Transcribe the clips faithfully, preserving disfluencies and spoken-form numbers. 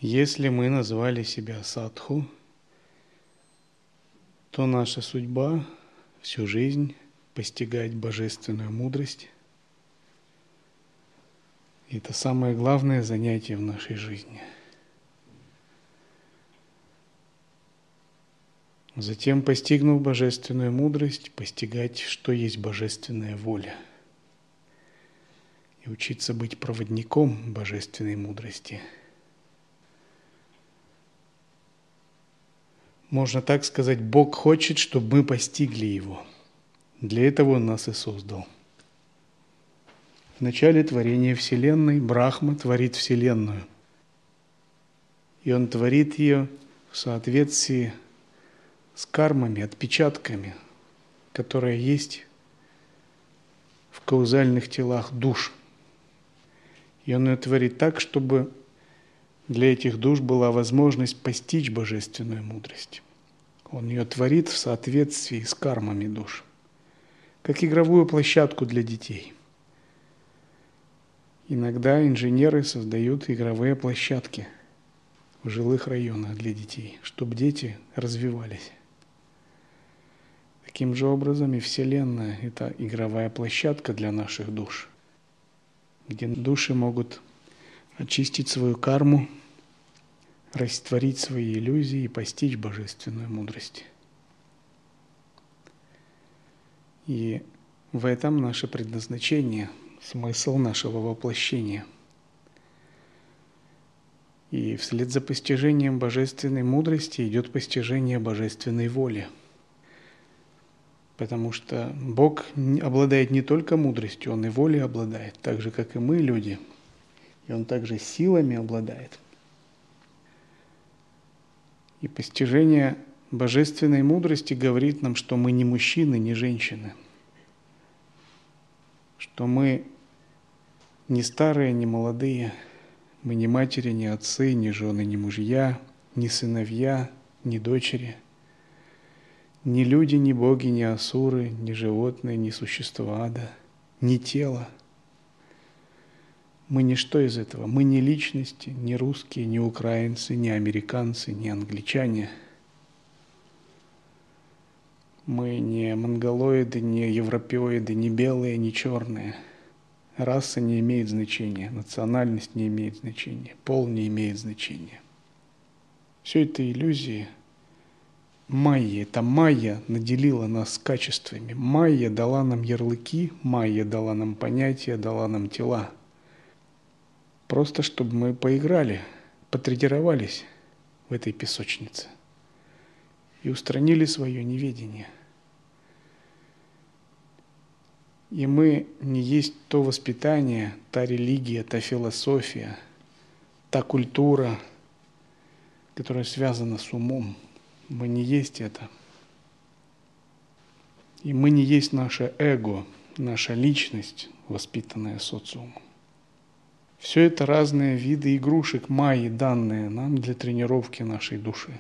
Если мы назвали себя садху, то наша судьба всю жизнь постигать божественную мудрость. И это самое главное занятие в нашей жизни. Затем, постигнув божественную мудрость, постигать, что есть божественная воля. И учиться быть проводником божественной мудрости. Можно так сказать, Бог хочет, чтобы мы постигли Его. Для этого Он нас и создал. В начале творения Вселенной Брахма творит Вселенную. И Он творит ее в соответствии с кармами, отпечатками, которые есть в каузальных телах душ. И Он ее творит так, чтобы для этих душ была возможность постичь божественную мудрость. Он ее творит в соответствии с кармами душ, как игровую площадку для детей. Иногда инженеры создают игровые площадки в жилых районах для детей, чтобы дети развивались. Таким же образом и Вселенная – это игровая площадка для наших душ, где души могут очистить свою карму, растворить свои иллюзии и постичь божественную мудрость. И в этом наше предназначение, смысл нашего воплощения. И вслед за постижением божественной мудрости идет постижение божественной воли. Потому что Бог обладает не только мудростью, Он и волей обладает, так же, как и мы, люди. И Он также силами обладает. И постижение божественной мудрости говорит нам, что мы не мужчины, не женщины. Что мы не старые, не молодые. Мы не матери, не отцы, не жены, не мужья, не сыновья, не дочери. Ни люди, ни боги, ни асуры, ни животные, ни существа ада, ни тело. Мы ничто из этого. Мы не личности, ни русские, ни украинцы, ни американцы, ни англичане. Мы не монголоиды, не европеоиды, не белые, не черные. Раса не имеет значения, национальность не имеет значения, пол не имеет значения. Все это иллюзии. Майя, это Майя наделила нас качествами. Майя дала нам ярлыки, Майя дала нам понятия, дала нам тела. Просто чтобы мы поиграли, потренировались в этой песочнице и устранили свое неведение. И мы не есть то воспитание, та религия, та философия, та культура, которая связана с умом. Мы не есть это. И мы не есть наше эго, наша личность, воспитанная социумом. Все это разные виды игрушек майи, данные нам для тренировки нашей души.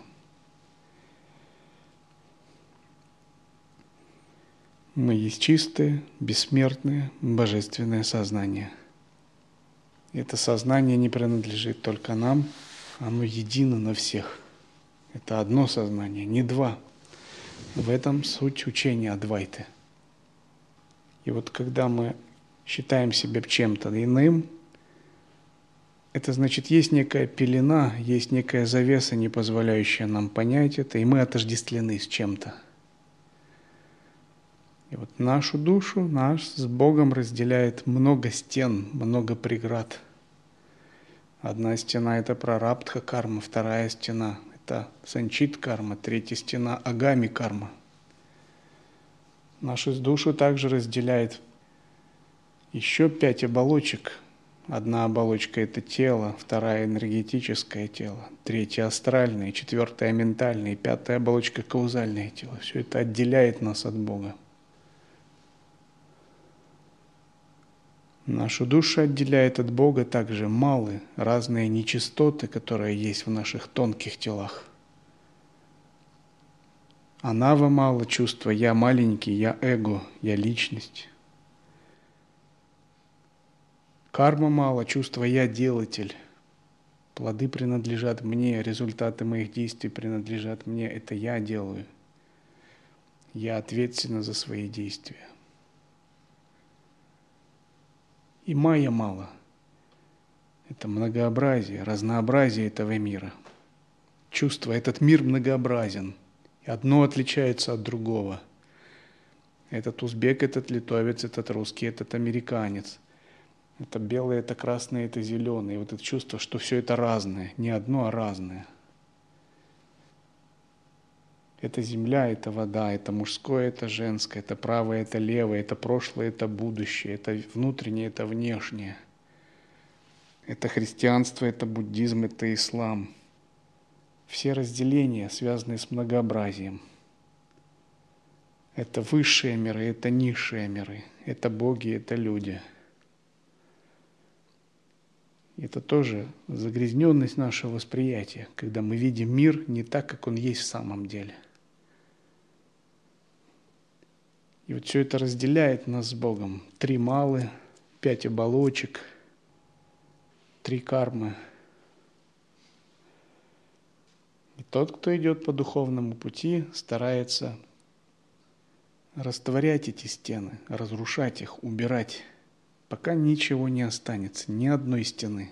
Мы есть чистое, бессмертное, божественное сознание. Это сознание не принадлежит только нам, оно едино на всех. Это одно сознание, не два. В этом суть учения Адвайты. И вот когда мы считаем себя чем-то иным, это значит, есть некая пелена, есть некая завеса, не позволяющая нам понять это, и мы отождествлены с чем-то. И вот нашу душу, наш с Богом разделяет много стен, много преград. Одна стена – это прарабдха карма, вторая стена – это санчит карма, третья стена – агами карма. Нашу душу также разделяет еще пять оболочек. Одна оболочка – это тело, вторая – энергетическое тело, третья – астральное, четвертая – ментальное, пятая оболочка – каузальное тело. Все это отделяет нас от Бога. Нашу душу отделяет от Бога также малы, разные нечистоты, которые есть в наших тонких телах. Анава мало чувства «я маленький», «я эго», «я личность». Карма мало чувства «я делатель». Плоды принадлежат мне, результаты моих действий принадлежат мне. Это я делаю. Я ответственна за свои действия. И майя мало. Это многообразие, разнообразие этого мира. Чувство, этот мир многообразен. И одно отличается от другого. Этот узбек, этот литовец, этот русский, этот американец. Это белое, это красное, это зеленое. И вот это чувство, что все это разное. Не одно, а разное. Это земля, это вода, это мужское, это женское, это правое, это левое, это прошлое, это будущее, это внутреннее, это внешнее. Это христианство, это буддизм, это ислам. Все разделения, связанные с многообразием. Это высшие миры, это низшие миры, это боги, это люди. Это тоже загрязненность нашего восприятия, когда мы видим мир не так, как он есть в самом деле. И вот все это разделяет нас с Богом. Три малы, пять оболочек, три кармы. И тот, кто идет по духовному пути, старается растворять эти стены, разрушать их, убирать, пока ничего не останется, ни одной стены.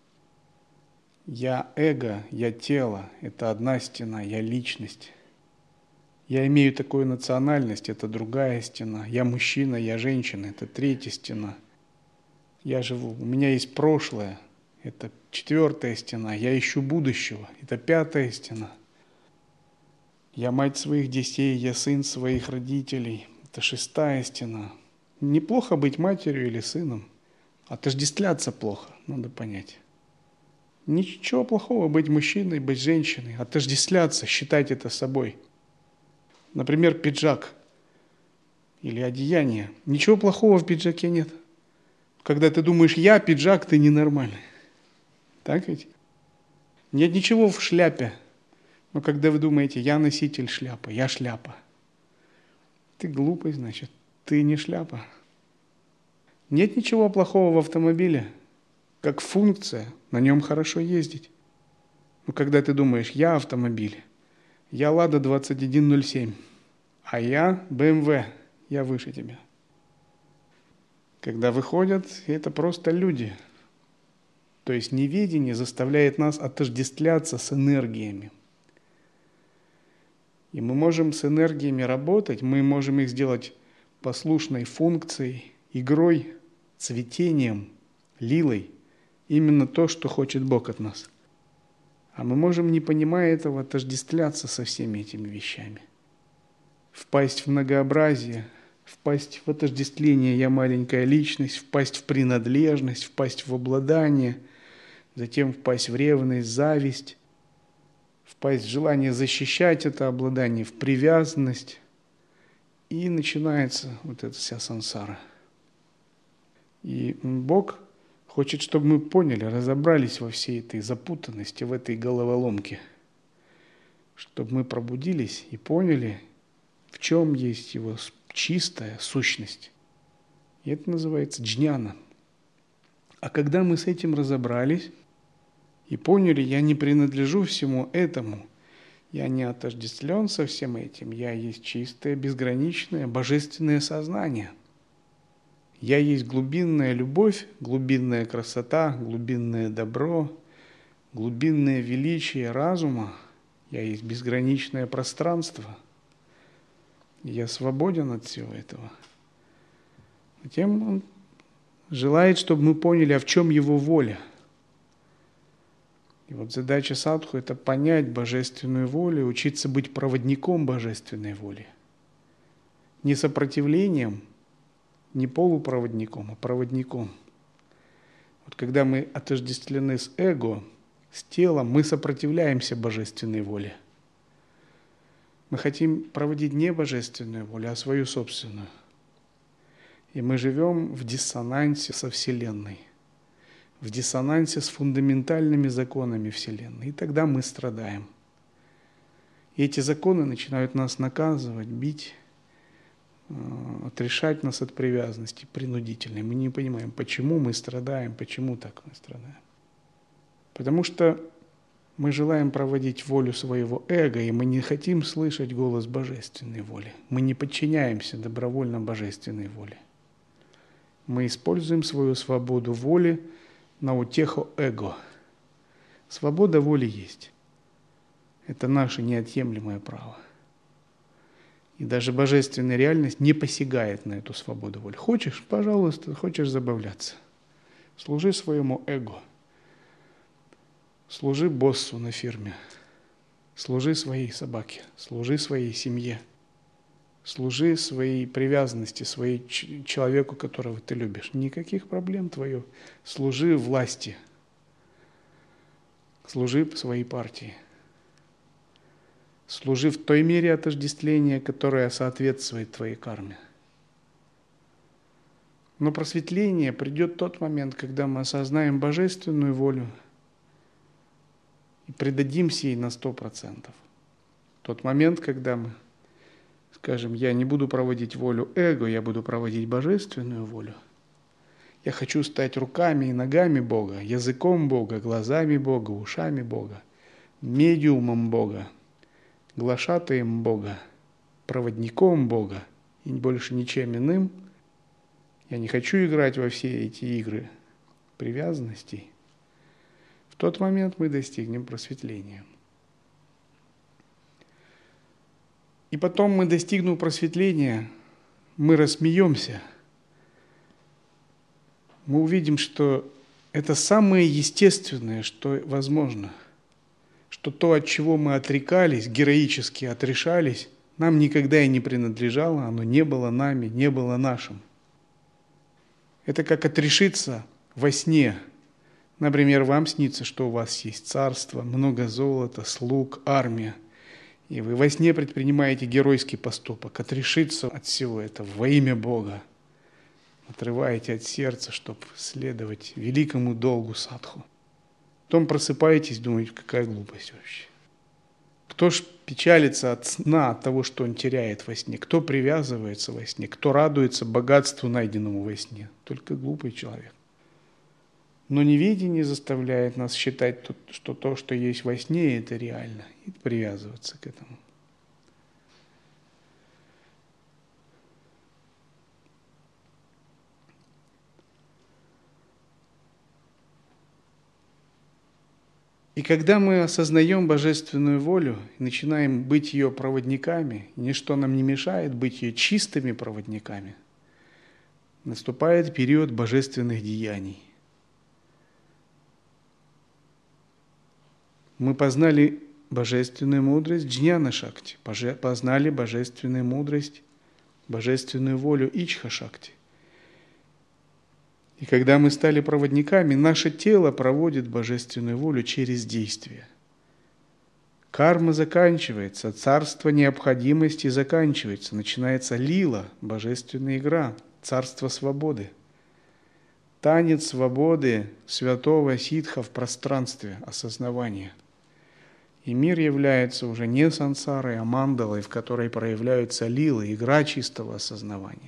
Я эго, я тело, это одна стена, я личность. Я имею такую национальность, это другая стена. Я мужчина, я женщина, это третья стена. Я живу, у меня есть прошлое, это четвертая стена. Я ищу будущего, это пятая стена. Я мать своих детей, я сын своих родителей, это шестая стена. Неплохо быть матерью или сыном, отождествляться плохо, надо понять. Ничего плохого быть мужчиной, быть женщиной, отождествляться, считать это собой. Например, пиджак или одеяние. Ничего плохого в пиджаке нет. Когда ты думаешь, я пиджак, ты ненормальный. Так ведь? Нет ничего в шляпе. Но когда вы думаете, я носитель шляпы, я шляпа. Ты глупый, значит, ты не шляпа. Нет ничего плохого в автомобиле. Как функция, на нем хорошо ездить. Но когда ты думаешь, я автомобиль, я Лада двадцать один ноль семь, а я бэ эм вэ, я выше тебя. Когда выходят, это просто люди. То есть неведение заставляет нас отождествляться с энергиями. И мы можем с энергиями работать, мы можем их сделать послушной функцией, игрой, цветением, лилой. Именно то, что хочет Бог от нас. А мы можем, не понимая этого, отождествляться со всеми этими вещами. Впасть в многообразие, впасть в отождествление «я маленькая личность», впасть в принадлежность, впасть в обладание, затем впасть в ревность, зависть, впасть в желание защищать это обладание, в привязанность. И начинается вот эта вся сансара. И Бог хочет, чтобы мы поняли, разобрались во всей этой запутанности, в этой головоломке. Чтобы мы пробудились и поняли, в чем есть его чистая сущность. И это называется джняна. А когда мы с этим разобрались и поняли, я не принадлежу всему этому, я не отождествлен со всем этим, я есть чистое, безграничное, божественное сознание. Я есть глубинная любовь, глубинная красота, глубинное добро, глубинное величие разума. Я есть безграничное пространство. Я свободен от всего этого. Затем он желает, чтобы мы поняли, а в чем его воля. И вот задача садху – это понять божественную волю, учиться быть проводником божественной воли. Не сопротивлением, не полупроводником, а проводником. Вот когда мы отождествлены с эго, с телом, мы сопротивляемся божественной воле. Мы хотим проводить не божественную волю, а свою собственную. И мы живем в диссонансе со Вселенной, в диссонансе с фундаментальными законами Вселенной. И тогда мы страдаем. И эти законы начинают нас наказывать, бить, отрешать нас от привязанности принудительной. Мы не понимаем, почему мы страдаем, почему так мы страдаем. Потому что мы желаем проводить волю своего эго, и мы не хотим слышать голос божественной воли. Мы не подчиняемся добровольно божественной воле. Мы используем свою свободу воли на утеху эго. Свобода воли есть. Это наше неотъемлемое право. И даже божественная реальность не посягает на эту свободу воли. Хочешь, пожалуйста, хочешь забавляться. Служи своему эго. Служи боссу на фирме. Служи своей собаке. Служи своей семье. Служи своей привязанности, своей человеку, которого ты любишь. Никаких проблем твое. Служи власти. Служи своей партии. Служи в той мере отождествления, которая соответствует твоей карме. Но просветление придет тот момент, когда мы осознаем божественную волю и предадимся ей на сто процентов. Тот момент, когда мы скажем, я не буду проводить волю эго, я буду проводить божественную волю. Я хочу стать руками и ногами Бога, языком Бога, глазами Бога, ушами Бога, медиумом Бога, глашатаем Бога, проводником Бога и больше ничем иным. Я не хочу играть во все эти игры привязанностей. В тот момент мы достигнем просветления. И потом мы, достигнув просветления, мы рассмеемся. Мы увидим, что это самое естественное, что возможно. Что то, от чего мы отрекались, героически отрешались, нам никогда и не принадлежало, оно не было нами, не было нашим. Это как отрешиться во сне. Например, вам снится, что у вас есть царство, много золота, слуг, армия. И вы во сне предпринимаете геройский поступок, отрешиться от всего этого во имя Бога. Отрываете от сердца, чтобы следовать великому долгу садху. Потом просыпаетесь, думаете, какая глупость вообще. Кто ж печалится от сна, от того, что он теряет во сне? Кто привязывается во сне? Кто радуется богатству, найденному во сне? Только глупый человек. Но неведение заставляет нас считать, что то, что есть во сне, это реально, и привязываться к этому. И когда мы осознаем божественную волю и начинаем быть ее проводниками, ничто нам не мешает быть ее чистыми проводниками, наступает период божественных деяний. Мы познали божественную мудрость Джняна-шакти, познали божественную мудрость, божественную волю Ичха-шакти. И когда мы стали проводниками, наше тело проводит божественную волю через действие. Карма заканчивается, царство необходимости заканчивается, начинается лила, божественная игра, царство свободы. Танец свободы святого ситха в пространстве осознавания. И мир является уже не сансарой, а мандалой, в которой проявляются лилы, игра чистого осознавания.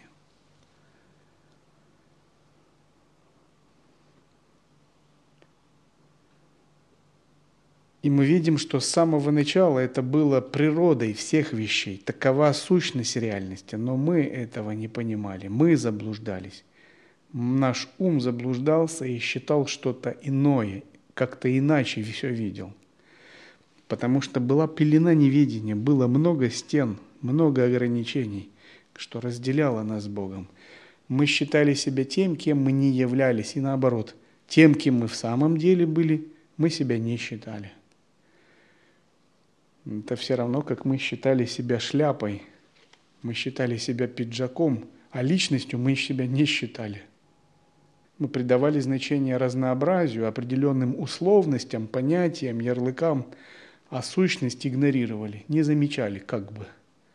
И мы видим, что с самого начала это было природой всех вещей, такова сущность реальности, но мы этого не понимали, мы заблуждались. Наш ум заблуждался и считал что-то иное, как-то иначе все видел. Потому что была пелена неведения, было много стен, много ограничений, что разделяло нас с Богом. Мы считали себя тем, кем мы не являлись, и наоборот, тем, кем мы в самом деле были, мы себя не считали. Это все равно, как мы считали себя шляпой, мы считали себя пиджаком, а личностью мы себя не считали. Мы придавали значение разнообразию, определенным условностям, понятиям, ярлыкам, а сущность игнорировали, не замечали как бы.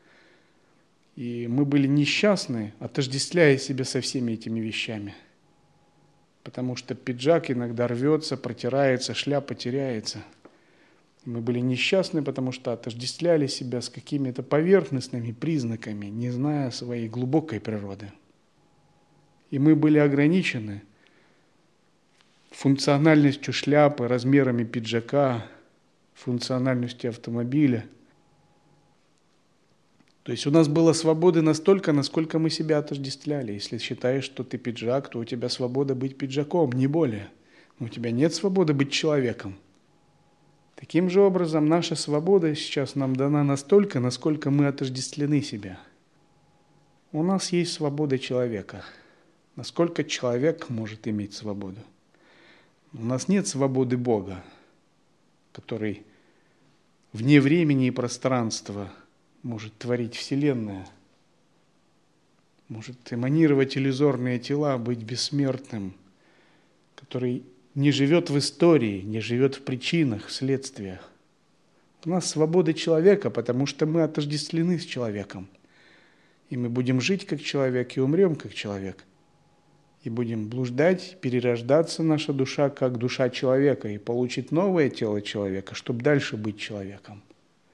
И мы были несчастны, отождествляя себя со всеми этими вещами. Потому что пиджак иногда рвется, протирается, шляпа теряется. Мы были несчастны, потому что отождествляли себя с какими-то поверхностными признаками, не зная своей глубокой природы. И мы были ограничены функциональностью шляпы, размерами пиджака, функциональностью автомобиля. То есть у нас было свободы настолько, насколько мы себя отождествляли. Если считаешь, что ты пиджак, то у тебя свобода быть пиджаком, не более. Но у тебя нет свободы быть человеком. Таким же образом, наша свобода сейчас нам дана настолько, насколько мы отождествлены себя. У нас есть свобода человека. Насколько человек может иметь свободу? У нас нет свободы Бога, который вне времени и пространства может творить Вселенная, может эманировать иллюзорные тела, быть бессмертным, который не живет в истории, не живет в причинах, следствиях. У нас свобода человека, потому что мы отождествлены с человеком. И мы будем жить как человек и умрем как человек. И будем блуждать, перерождаться наша душа как душа человека и получит новое тело человека, чтобы дальше быть человеком.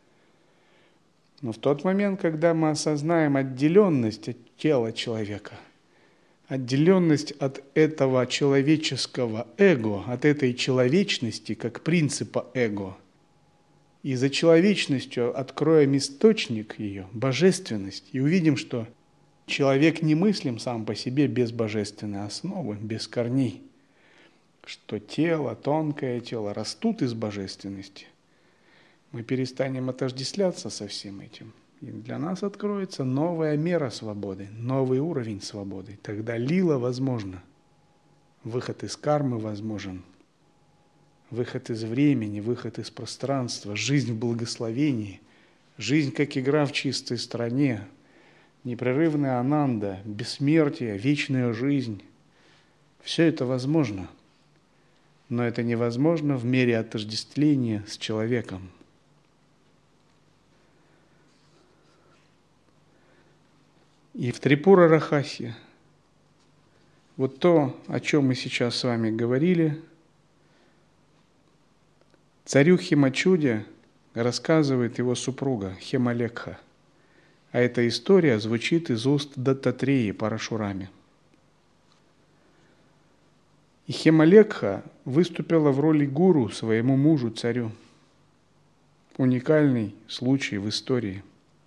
Но в тот момент, когда мы осознаем отделенность от тела человека, отделенность от этого человеческого эго, от этой человечности как принципа эго, и за человечностью откроем источник ее, божественность, и увидим, что человек не мыслим сам по себе без божественной основы, без корней, что тело, тонкое тело растут из божественности. Мы перестанем отождествляться со всем этим. И для нас откроется новая мера свободы, новый уровень свободы. Тогда лила возможно. Выход из кармы возможен. Выход из времени, выход из пространства, жизнь в благословении, жизнь как игра в чистой стране, непрерывная ананда, бессмертие, вечная жизнь. Все это возможно. Но это невозможно в мере отождествления с человеком. И в Трипура Рахасья, вот то, о чем мы сейчас с вами говорили, царю Химачуде рассказывает его супруга Хемалекха. А эта история звучит из уст Даттатреи Парашурами. И Хемалекха выступила в роли гуру своему мужу, царю. Уникальный случай в истории.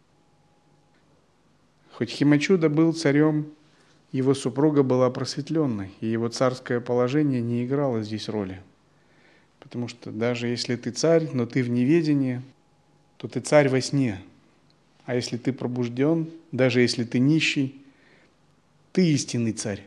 Хоть Химачуда был царем, его супруга была просветленной, и его царское положение не играло здесь роли. Потому что даже если ты царь, но ты в неведении, то ты царь во сне. А если ты пробужден, даже если ты нищий, ты истинный царь.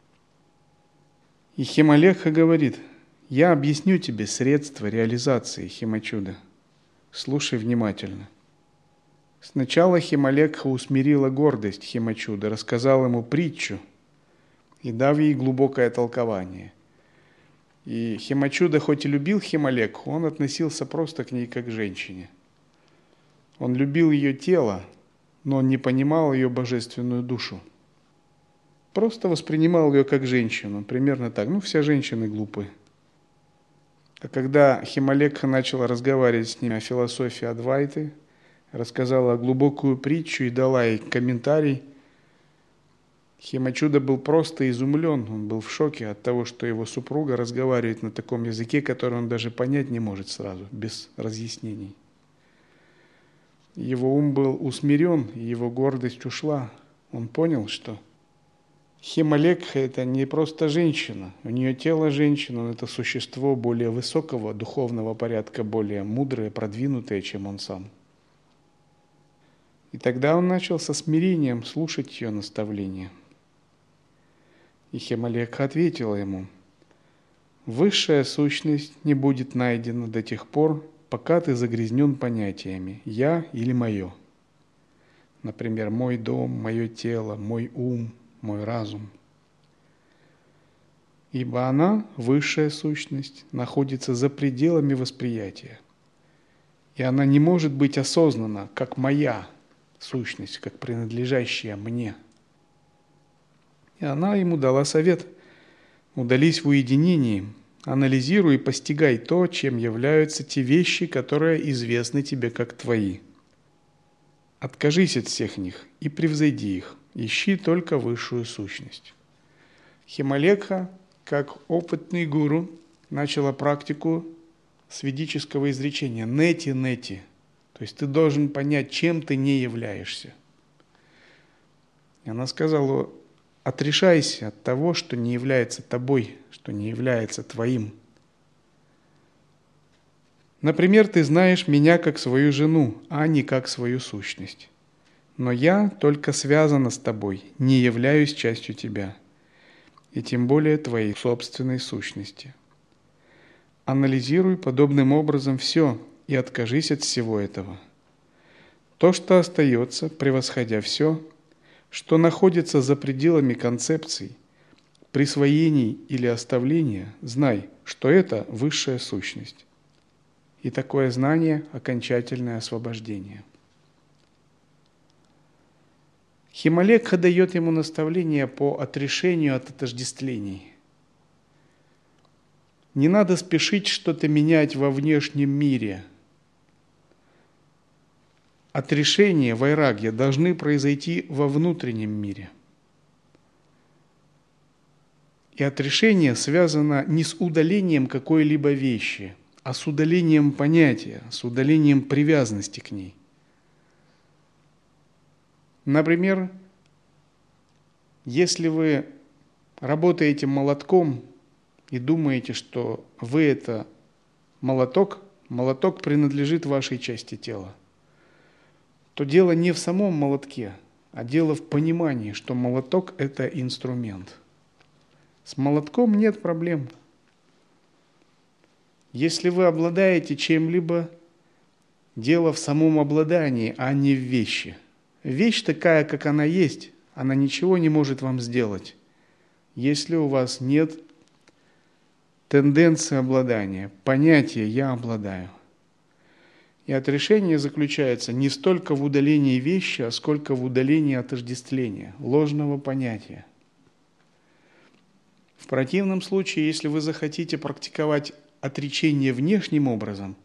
И Хемалекха говорит: я объясню тебе средства реализации Химачуда. Слушай внимательно. Сначала Хемалекха усмирила гордость Химачуда, рассказала ему притчу и дав ей глубокое толкование. И Химачуда хоть и любил Хемалекху, он относился просто к ней как к женщине. Он любил ее тело, но он не понимал ее божественную душу. Просто воспринимал ее как женщину, примерно так. Ну, все женщины глупы. А когда Хемалекха начала разговаривать с ним о философии Адвайты, рассказала глубокую притчу и дала ей комментарий, Химачуда был просто изумлен, он был в шоке от того, что его супруга разговаривает на таком языке, который он даже понять не может сразу, без разъяснений. Его ум был усмирен, и его гордость ушла. Он понял, что Хемалекха – это не просто женщина, у нее тело женщины, но это существо более высокого духовного порядка, более мудрое, продвинутое, чем он сам. И тогда он начал со смирением слушать ее наставления. И Хемалекха ответила ему: «Высшая сущность не будет найдена до тех пор, пока ты загрязнен понятиями «я» или «моё». Например, «мой дом», «мое тело», «мой ум», «мой разум». Ибо она, высшая сущность, находится за пределами восприятия. И она не может быть осознана, как моя сущность, как принадлежащая мне. И она ему дала совет: удались в уединении, анализируй и постигай то, чем являются те вещи, которые известны тебе как твои. Откажись от всех них и превзойди их, ищи только высшую сущность. Хемалекха, как опытный гуру, начала практику с ведического изречения «нети-нети». То есть ты должен понять, чем ты не являешься. И она сказала: отрешайся от того, что не является тобой, что не является твоим. Например, ты знаешь меня как свою жену, а не как свою сущность. Но я только связана с тобой, не являюсь частью тебя, и тем более твоей собственной сущности. Анализируй подобным образом все и откажись от всего этого. То, что остается, превосходя все, что находится за пределами концепций, присвоений или оставления, знай, что это высшая сущность. И такое знание – окончательное освобождение. Хималекха дает ему наставление по отрешению от отождествлений. Не надо спешить что-то менять во внешнем мире. Отрешение, вайрагья должны произойти во внутреннем мире. И отрешение связано не с удалением какой-либо вещи, а с удалением понятия, с удалением привязанности к ней. Например, если вы работаете молотком и думаете, что вы это молоток, молоток принадлежит вашей части тела, то дело не в самом молотке, а дело в понимании, что молоток – это инструмент. С молотком нет проблем. Если вы обладаете чем-либо, дело в самом обладании, а не в вещи. Вещь такая, как она есть, она ничего не может вам сделать, если у вас нет тенденции обладания, понятия «я обладаю». И отрешение заключается не столько в удалении вещи, а сколько в удалении отождествления, ложного понятия. В противном случае, если вы захотите практиковать отречение внешним образом,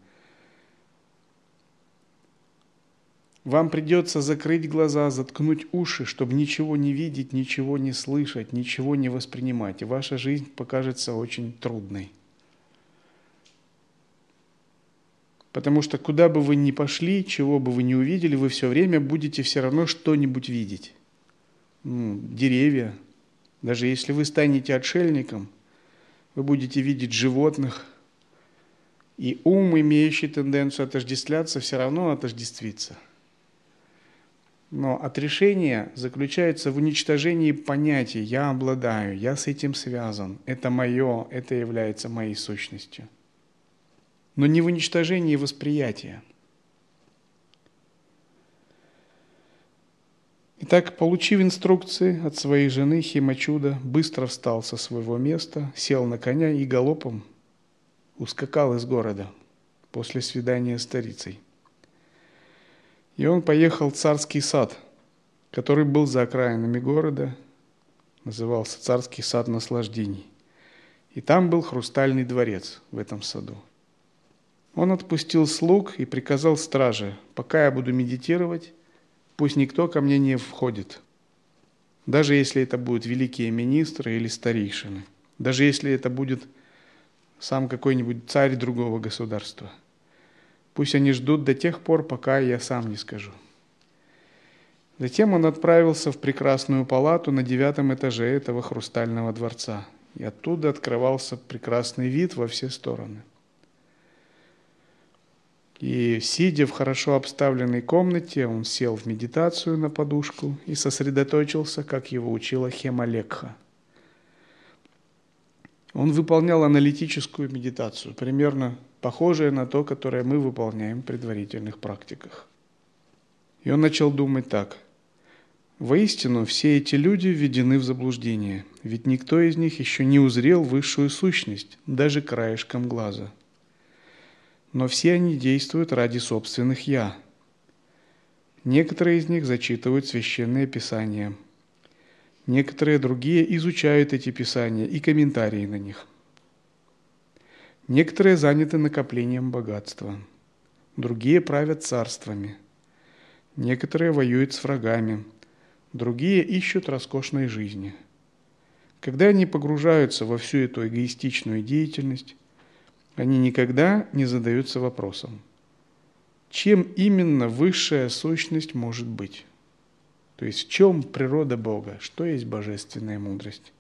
вам придется закрыть глаза, заткнуть уши, чтобы ничего не видеть, ничего не слышать, ничего не воспринимать. И ваша жизнь покажется очень трудной. Потому что куда бы вы ни пошли, чего бы вы ни увидели, вы все время будете все равно что-нибудь видеть. Ну, деревья. Даже если вы станете отшельником, вы будете видеть животных. И ум, имеющий тенденцию отождествляться, все равно отождествится. Но отрешение заключается в уничтожении понятий «я обладаю», «я с этим связан», «это мое», «это является моей сущностью». Но не в уничтожении восприятия. Итак, получив инструкции от своей жены Химачуда, быстро встал со своего места, сел на коня и галопом ускакал из города после свидания с старицей. И он поехал в царский сад, который был за окраинами города, назывался царский сад наслаждений. И там был хрустальный дворец в этом саду. Он отпустил слуг и приказал страже: пока я буду медитировать, пусть никто ко мне не входит. Даже если это будут великие министры или старейшины. Даже если это будет сам какой-нибудь царь другого государства. Пусть они ждут до тех пор, пока я сам не скажу. Затем он отправился в прекрасную палату на девятом этаже этого хрустального дворца. И оттуда открывался прекрасный вид во все стороны. И, сидя в хорошо обставленной комнате, он сел в медитацию на подушку и сосредоточился, как его учила Хималекха. Он выполнял аналитическую медитацию, примерно похожее на то, которое мы выполняем в предварительных практиках. И он начал думать так. Воистину, все эти люди введены в заблуждение, ведь никто из них еще не узрел высшую сущность, даже краешком глаза. Но все они действуют ради собственных «я». Некоторые из них зачитывают священные писания. Некоторые другие изучают эти писания и комментарии на них. Некоторые заняты накоплением богатства. Другие правят царствами. Некоторые воюют с врагами. Другие ищут роскошной жизни. Когда они погружаются во всю эту эгоистичную деятельность, они никогда не задаются вопросом, чем именно высшая сущность может быть. То есть в чем природа Бога, что есть божественная мудрость.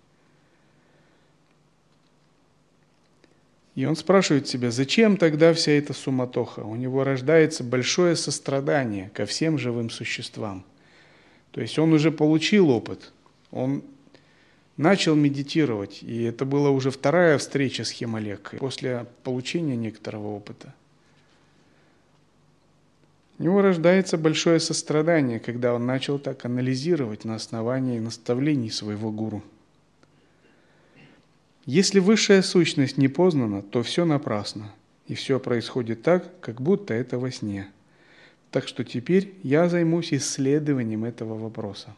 И он спрашивает себя, зачем тогда вся эта суматоха? У него рождается большое сострадание ко всем живым существам. То есть он уже получил опыт, он начал медитировать, и это была уже вторая встреча с Хималекой после получения некоторого опыта. У него рождается большое сострадание, когда он начал так анализировать на основании наставлений своего гуру. Если высшая сущность не познана, то все напрасно, и все происходит так, как будто это во сне. Так что теперь я займусь исследованием этого вопроса.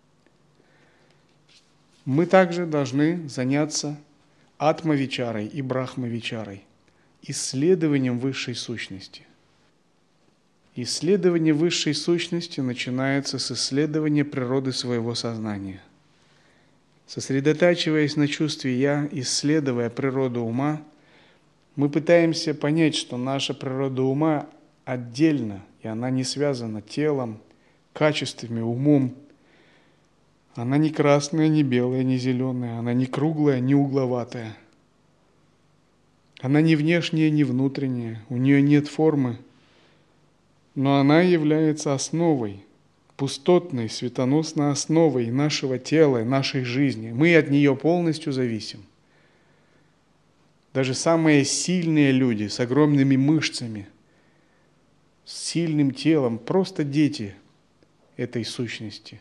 Мы также должны заняться атма-вичарой и брахма-вичарой, исследованием высшей сущности. Исследование высшей сущности начинается с исследования природы своего сознания. Сосредотачиваясь на чувстве «я», исследуя природу ума, мы пытаемся понять, что наша природа ума отдельна, и она не связана телом, качествами, умом. Она не красная, не белая, не зеленая, она не круглая, не угловатая. Она не внешняя, не внутренняя, у нее нет формы, но она является основой, пустотной, светоносной основой нашего тела, нашей жизни. Мы от нее полностью зависим. Даже самые сильные люди с огромными мышцами, с сильным телом, просто дети этой сущности.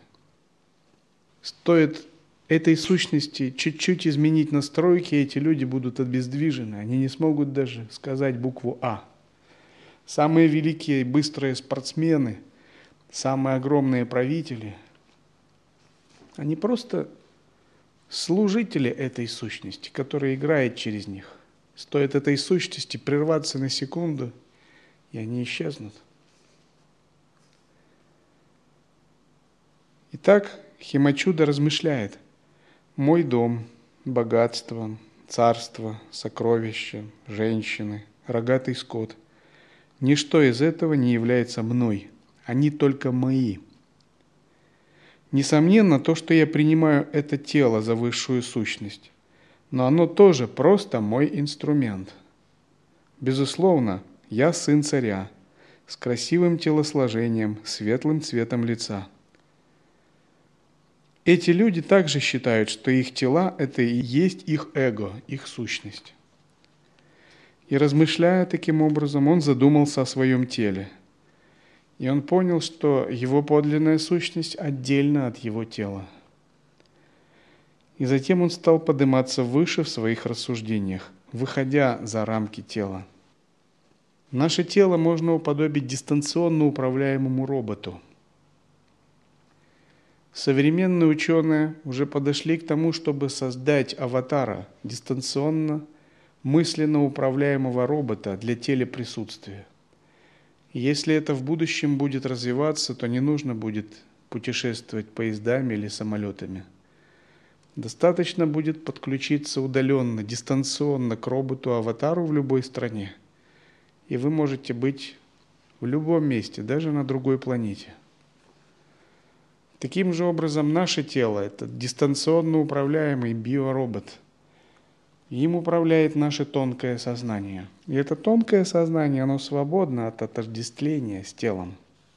Стоит этой сущности чуть-чуть изменить настройки, эти люди будут обездвижены, они не смогут даже сказать букву «А». Самые великие и быстрые спортсмены, самые огромные правители, они просто служители этой сущности, которая играет через них. Стоит этой сущности прерваться на секунду, и они исчезнут. Итак, Химачуда размышляет: мой дом, богатство, царство, сокровища, женщины, рогатый скот – ничто из этого не является мной, они только мои. Несомненно, то, что я принимаю это тело за высшую сущность, но оно тоже просто мой инструмент. Безусловно, я сын царя, с красивым телосложением, светлым цветом лица. Эти люди также считают, что их тела – это и есть их эго, их сущность. И размышляя таким образом, он задумался о своем теле. И он понял, что его подлинная сущность отдельна от его тела. И затем он стал подниматься выше в своих рассуждениях, выходя за рамки тела. Наше тело можно уподобить дистанционно управляемому роботу. Современные ученые уже подошли к тому, чтобы создать аватара, дистанционно, мысленно управляемого робота для телеприсутствия. И если это в будущем будет развиваться, то не нужно будет путешествовать поездами или самолетами. Достаточно будет подключиться удаленно, дистанционно к роботу-аватару в любой стране. И вы можете быть в любом месте, даже на другой планете. Таким же образом, наше тело – это дистанционно управляемый биоробот. Им управляет наше тонкое сознание. И это тонкое сознание, оно свободно от отождествления с телом.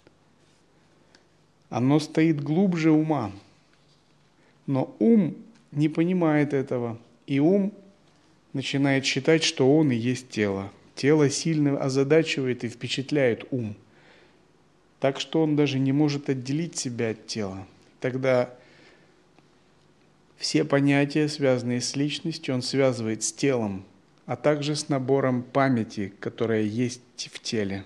Оно стоит глубже ума. Но ум не понимает этого. И ум начинает считать, что он и есть тело. Тело сильно озадачивает и впечатляет ум. Так что он даже не может отделить себя от тела. Тогда все понятия, связанные с личностью, он связывает с телом, а также с набором памяти, которая есть в теле.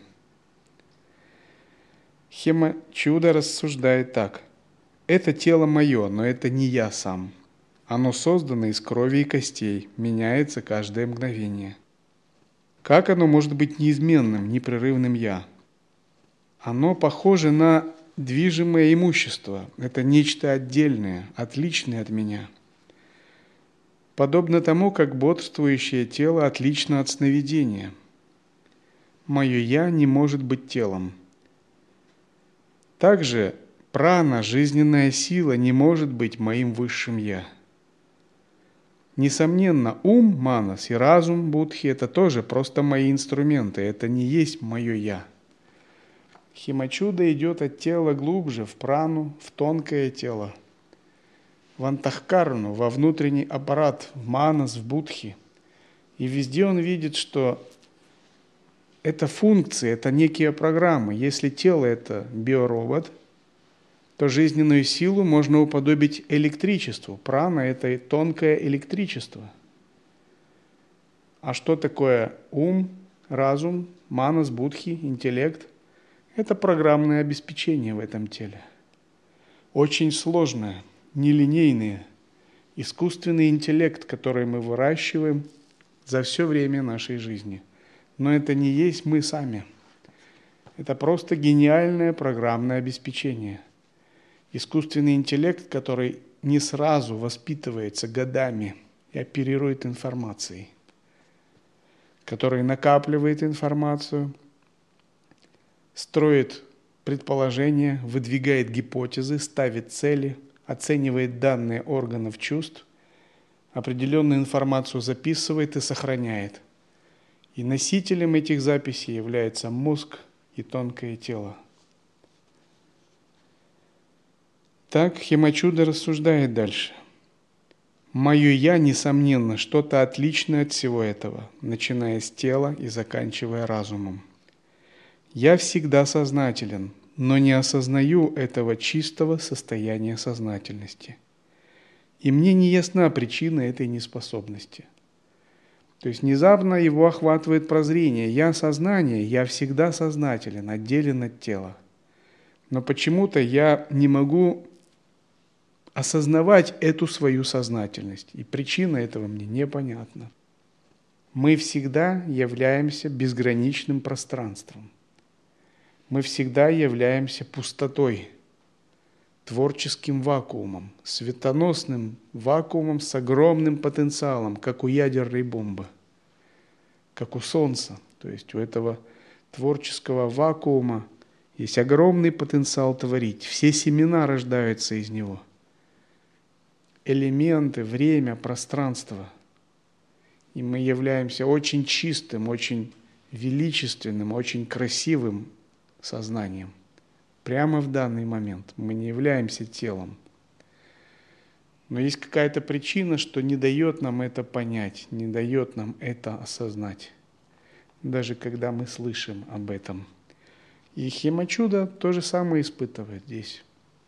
Химачуда рассуждает так: это тело мое, но это не я сам. Оно создано из крови и костей, меняется каждое мгновение. Как оно может быть неизменным, непрерывным я? Оно похоже на движимое имущество. Это нечто отдельное, отличное от меня. подобно тому, как бодрствующее тело отлично от сновидения. Мое «я» не может быть телом. Также прана, жизненная сила, не может быть моим высшим «я». Несомненно, ум, манас и разум, будхи – это тоже просто мои инструменты, это не есть мое «я». Химачуда идет от тела глубже, в прану, в тонкое тело, в антахкарну, во внутренний аппарат, в манас, в будхи. И везде он видит, что это функции, это некие программы. Если тело – это биоробот, то жизненную силу можно уподобить электричеству. Прана – это тонкое электричество. А что такое ум, разум, манас, будхи, интеллект? Это программное обеспечение в этом теле. Очень сложное, нелинейное, искусственный интеллект, который мы выращиваем за все время нашей жизни. Но это не есть мы сами. Это просто гениальное программное обеспечение. Искусственный интеллект, который не сразу воспитывается годами и оперирует информацией, который накапливает информацию, строит предположения, выдвигает гипотезы, ставит цели, оценивает данные органов чувств, определенную информацию записывает и сохраняет. И носителем этих записей является мозг и тонкое тело. Так Химачуда рассуждает дальше. Мое «я», несомненно, что-то отличное от всего этого, начиная с тела и заканчивая разумом. Я всегда сознателен, но не осознаю этого чистого состояния сознательности. И мне не ясна причина этой неспособности. То есть внезапно его охватывает прозрение. Я сознание, я всегда сознателен, отделен от тела. Но почему-то я не могу осознавать эту свою сознательность. И причина этого мне непонятна. Мы всегда являемся безграничным пространством. Мы всегда являемся пустотой, творческим вакуумом, светоносным вакуумом с огромным потенциалом, как у ядерной бомбы, как у Солнца. То есть у этого творческого вакуума есть огромный потенциал творить. Все семена рождаются из него. Элементы, время, пространство. И мы являемся очень чистым, очень величественным, очень красивым сознанием. Прямо в данный момент. Мы не являемся телом. Но есть какая-то причина, что не дает нам это понять, не дает нам это осознать. Даже когда мы слышим об этом. И Химачуда то же самое испытывает здесь.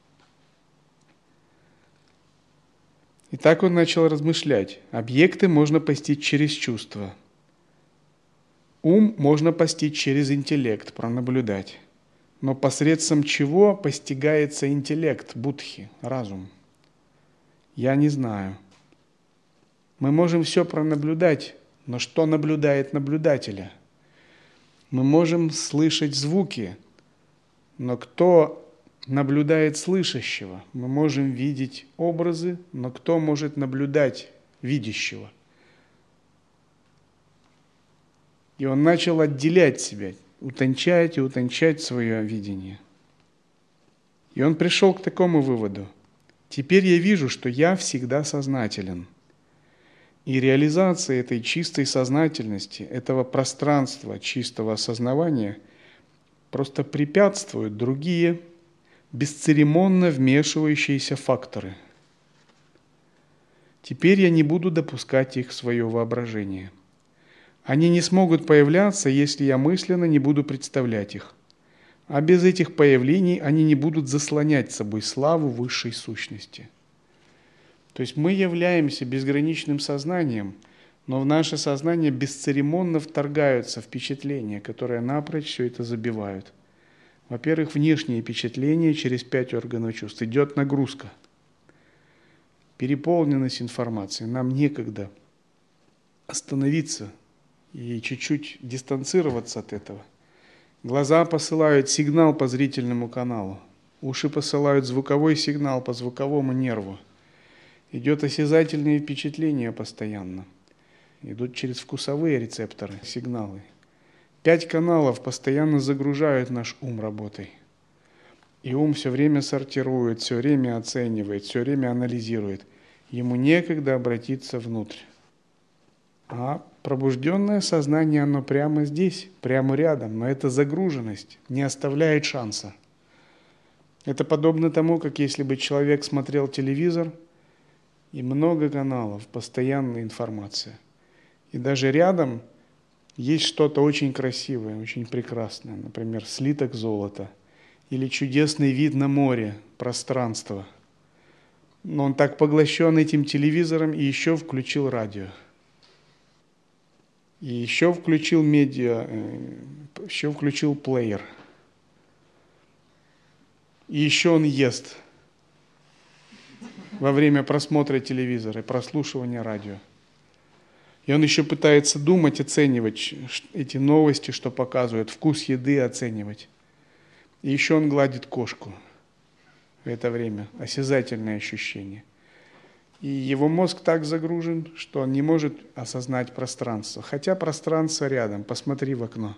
И так он начал размышлять. Объекты можно постичь через чувства. Ум можно постичь через интеллект, пронаблюдать. Но посредством чего постигается интеллект, будхи, разум? Я не знаю. Мы можем все пронаблюдать, но что наблюдает наблюдателя? Мы можем слышать звуки, но кто наблюдает слышащего? Мы можем видеть образы, но кто может наблюдать видящего? И он начал отделять себя, утончать и утончать свое видение. И он пришел к такому выводу. Теперь я вижу, что я всегда сознателен. И реализация этой чистой сознательности, этого пространства чистого осознавания просто препятствуют другие бесцеремонно вмешивающиеся факторы. Теперь я не буду допускать их в свое воображение. Они не смогут появляться, если я мысленно не буду представлять их. А без этих появлений они не будут заслонять собой славу высшей сущности. То есть мы являемся безграничным сознанием, но в наше сознание бесцеремонно вторгаются впечатления, которые напрочь все это забивают. Во-первых, внешние впечатления через пять органов чувств. Идет нагрузка, переполненность информацией. Нам некогда остановиться и чуть-чуть дистанцироваться от этого. Глаза посылают сигнал по зрительному каналу, уши посылают звуковой сигнал по звуковому нерву. Идет осязательные впечатления постоянно. Идут через вкусовые рецепторы, сигналы. Пять каналов постоянно загружают наш ум работой. И ум все время сортирует, все время оценивает, все время анализирует. Ему некогда обратиться внутрь. А пробужденное сознание, оно прямо здесь, прямо рядом, но эта загруженность не оставляет шанса. Это подобно тому, как если бы человек смотрел телевизор, и много каналов, постоянная информация. И даже рядом есть что-то очень красивое, очень прекрасное, например, слиток золота, или чудесный вид на море, пространство. Но он так поглощен этим телевизором и еще включил радио. И еще включил медиа, еще включил плеер. И еще он ест во время просмотра телевизора и прослушивания радио. И он еще пытается думать, оценивать эти новости, что показывают, вкус еды оценивать. И еще он гладит кошку в это время, осязательное ощущение. И его мозг так загружен, что он не может осознать пространство. Хотя пространство рядом, посмотри в окно.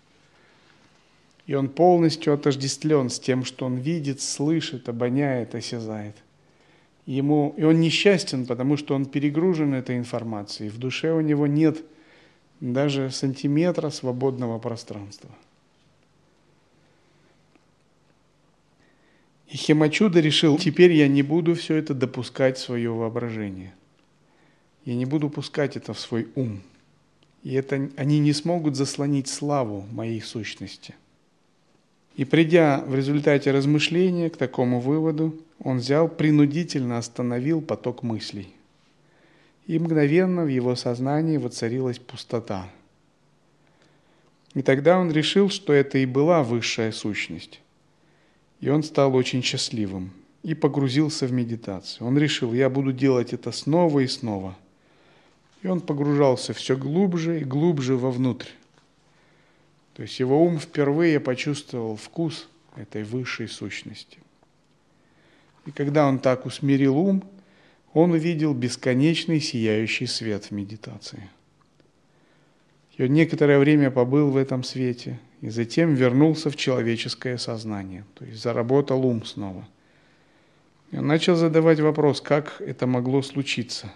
И он полностью отождествлен с тем, что он видит, слышит, обоняет, осязает. И, ему, и он несчастен, потому что он перегружен этой информацией. В душе у него нет даже сантиметра свободного пространства. И Хемачуда решил, теперь я не буду все это допускать в свое воображение. Я не буду пускать это в свой ум. И это, они не смогут заслонить славу моей сущности. И придя в результате размышления к такому выводу, он взял, принудительно остановил поток мыслей. И мгновенно в его сознании воцарилась пустота. И тогда он решил, что это и была высшая сущность. И он стал очень счастливым и погрузился в медитацию. Он решил, я буду делать это снова и снова. И он погружался все глубже и глубже вовнутрь. То есть его ум впервые почувствовал вкус этой высшей сущности. И когда он так усмирил ум, он увидел бесконечный сияющий свет в медитации. И он некоторое время побыл в этом свете, и затем вернулся в человеческое сознание, то есть заработал ум снова. И он начал задавать вопрос, как это могло случиться,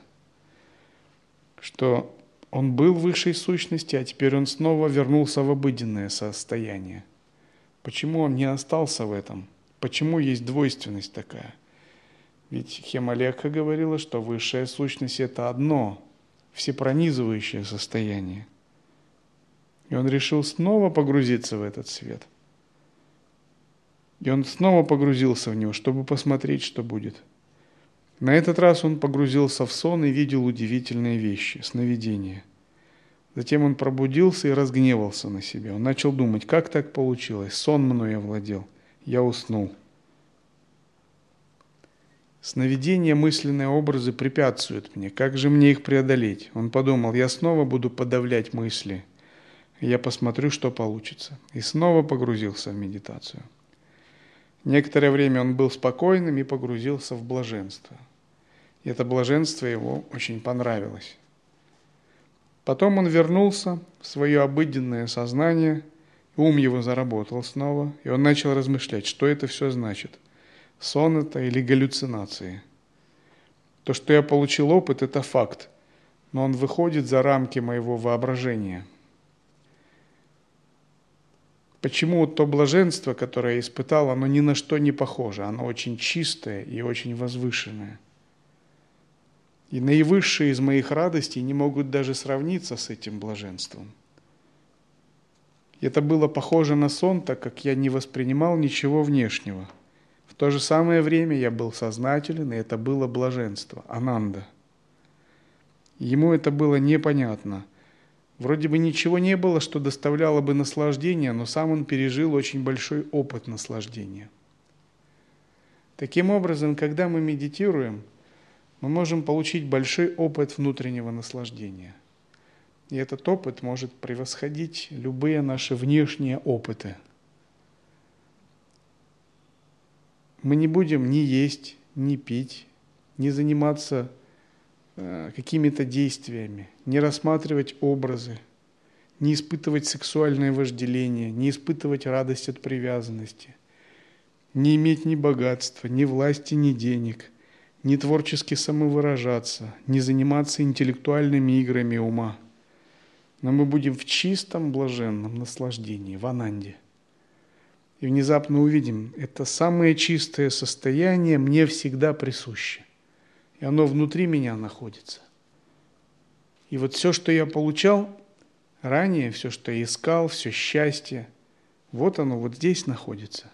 что он был в высшей сущности, а теперь он снова вернулся в обыденное состояние. Почему он не остался в этом? Почему есть двойственность такая? Ведь Хемалекха говорила, что высшая сущность – это одно, всепронизывающее состояние. И он решил снова погрузиться в этот свет. И он снова погрузился в него, чтобы посмотреть, что будет. На этот раз он погрузился в сон и видел удивительные вещи, сновидения. Затем он пробудился и разгневался на себя. Он начал думать, как так получилось, сон мной овладел, я уснул. Сновидения, мысленные образы препятствуют мне, как же мне их преодолеть? Он подумал, я снова буду подавлять мысли, я посмотрю, что получится. И снова погрузился в медитацию. Некоторое время он был спокойным и погрузился в блаженство. И это блаженство его очень понравилось. Потом он вернулся в свое обыденное сознание, ум его заработал снова, и он начал размышлять, что это все значит. Сон это или галлюцинации. То, что я получил опыт, это факт, но он выходит за рамки моего воображения. Почему то блаженство, которое я испытал, оно ни на что не похоже, оно очень чистое и очень возвышенное. И наивысшие из моих радостей не могут даже сравниться с этим блаженством. Это было похоже на сон, так как я не воспринимал ничего внешнего. В то же самое время я был сознателен, и это было блаженство, ананда. Ему это было непонятно. Вроде бы ничего не было, что доставляло бы наслаждение, но сам он пережил очень большой опыт наслаждения. Таким образом, когда мы медитируем, мы можем получить большой опыт внутреннего наслаждения. И этот опыт может превосходить любые наши внешние опыты. Мы не будем ни есть, ни пить, не заниматься э, какими-то действиями, не рассматривать образы, не испытывать сексуальное вожделение, не испытывать радость от привязанности, не иметь ни богатства, ни власти, ни денег, не творчески самовыражаться, не заниматься интеллектуальными играми ума. Но мы будем в чистом блаженном наслаждении, в ананде. И внезапно увидим, это самое чистое состояние мне всегда присуще. И оно внутри меня находится. И вот все, что я получал ранее, все, что я искал, все счастье, вот оно вот здесь находится.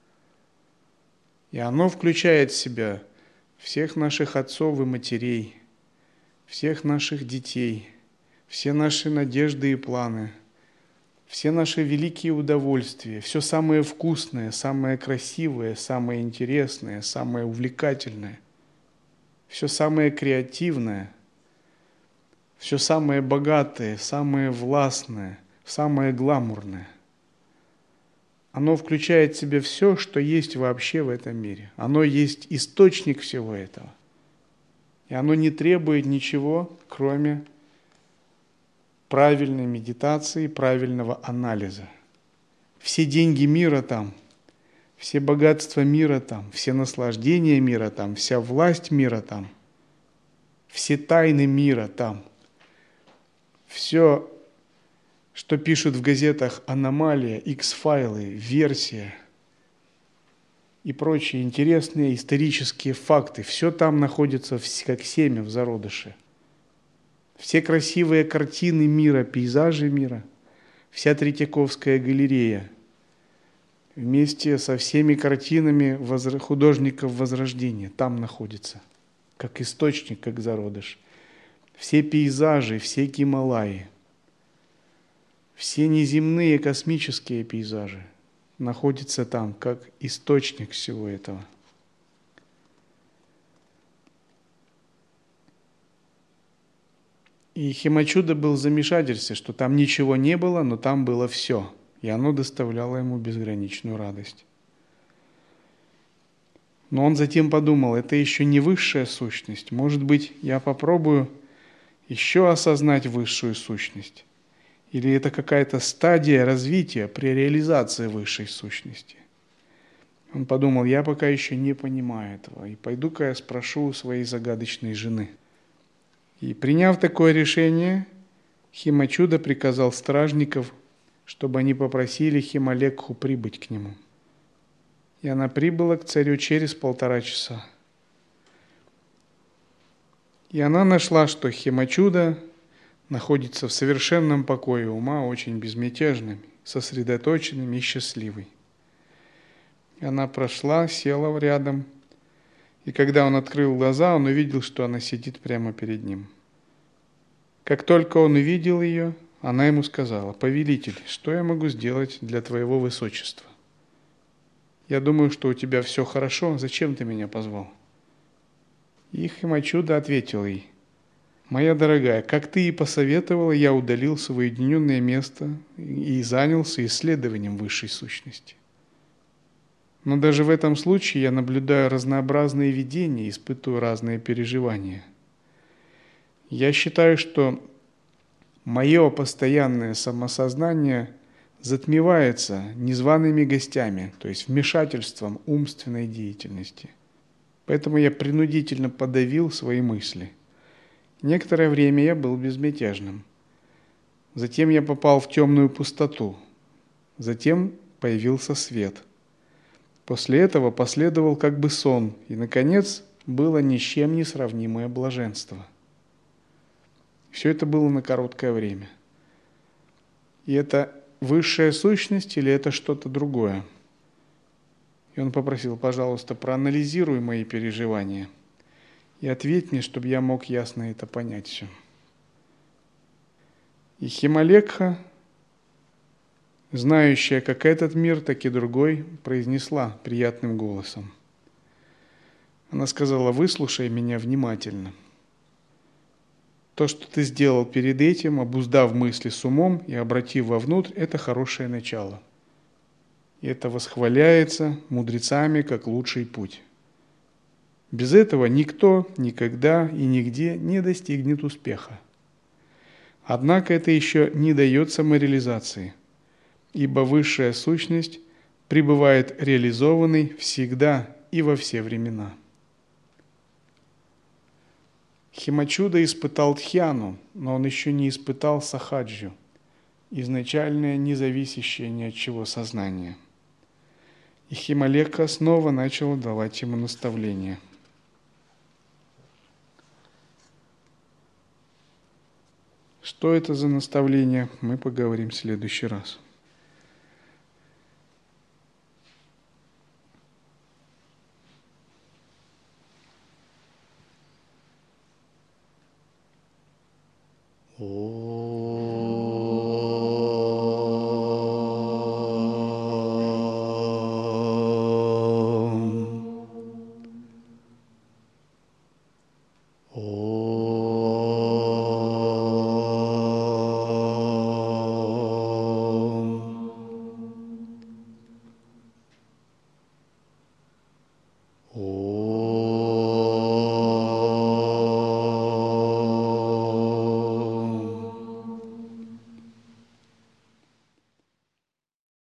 И оно включает в себя всех наших отцов и матерей, всех наших детей, все наши надежды и планы, все наши великие удовольствия, все самое вкусное, самое красивое, самое интересное, самое увлекательное, все самое креативное, все самое богатое, самое властное, самое гламурное. Оно включает в себя все, что есть вообще в этом мире. Оно есть источник всего этого. И оно не требует ничего, кроме правильной медитации, правильного анализа. Все деньги мира там, все богатства мира там, все наслаждения мира там, вся власть мира там, все тайны мира там, все, что пишут в газетах «Аномалия», «Икс-файлы», «Версия» и прочие интересные исторические факты, все там находится как семя в зародыше. Все красивые картины мира, пейзажи мира, вся Третьяковская галерея, вместе со всеми картинами художников Возрождения там находится, как источник, как зародыш. Все пейзажи, все Гималаи, все неземные космические пейзажи находятся там, как источник всего этого. И Хемачуда был в замешательстве, что там ничего не было, но там было все. И оно доставляло ему безграничную радость. Но он затем подумал, это еще не высшая сущность. Может быть, я попробую еще осознать высшую сущность. Или это какая-то стадия развития при реализации высшей сущности. Он подумал, я пока еще не понимаю этого. И пойду-ка я спрошу у своей загадочной жены. И приняв такое решение, Хемачуда приказал стражников, чтобы они попросили Хималекху прибыть к нему. И она прибыла к царю через полтора часа. И она нашла, что Хемачуда находится в совершенном покое ума, очень безмятежным, сосредоточенным и счастливый. И она прошла, села рядом, и когда он открыл глаза, он увидел, что она сидит прямо перед ним. Как только он увидел ее, она ему сказала: «Повелитель, что я могу сделать для твоего высочества? Я думаю, что у тебя все хорошо, зачем ты меня позвал?» И Хемачуда ответил ей: «Моя дорогая, как ты и посоветовала, я удалился в уединенное место и занялся исследованием высшей сущности. Но даже в этом случае я наблюдаю разнообразные видения, испытываю разные переживания. Я считаю, что мое постоянное самосознание затмевается незваными гостями, то есть вмешательством умственной деятельности. Поэтому я принудительно подавил свои мысли. Некоторое время я был безмятежным. Затем я попал в темную пустоту. Затем появился свет. После этого последовал как бы сон, и, наконец, было ни с чем не сравнимое блаженство. Все это было на короткое время. И это высшая сущность или это что-то другое?» И он попросил: «Пожалуйста, проанализируй мои переживания и ответь мне, чтобы я мог ясно это понять все». И Хималекха, знающая как этот мир, так и другой, произнесла приятным голосом. Она сказала: «Выслушай меня внимательно. То, что ты сделал перед этим, обуздав мысли с умом и обратив вовнутрь, это хорошее начало. И это восхваляется мудрецами как лучший путь. Без этого никто никогда и нигде не достигнет успеха. Однако это еще не дает самореализации, ибо высшая сущность пребывает реализованной всегда и во все времена. Химачуда испытал дхьяну, но он еще не испытал сахаджу, изначальное независящее ни от чего сознание. И Хималекха снова начал давать ему наставления. Что это за наставление, мы поговорим в следующий раз. Oh.